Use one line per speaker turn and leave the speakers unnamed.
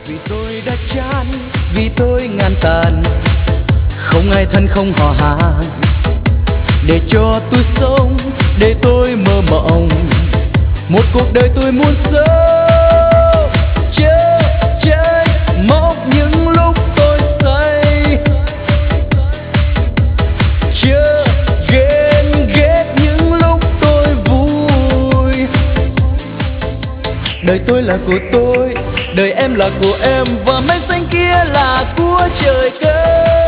Vì tôi đã chán, vì tôi ngàn tàn, không ai thân không hò hàng. Để cho tôi sống, để tôi mơ mộng một cuộc đời tôi muốn sống. Chớ trách móc những lúc tôi say, chớ ghen ghét những lúc tôi vui. Đời tôi là của tôi, đời em là của em, và mây xanh kia là của trời cao.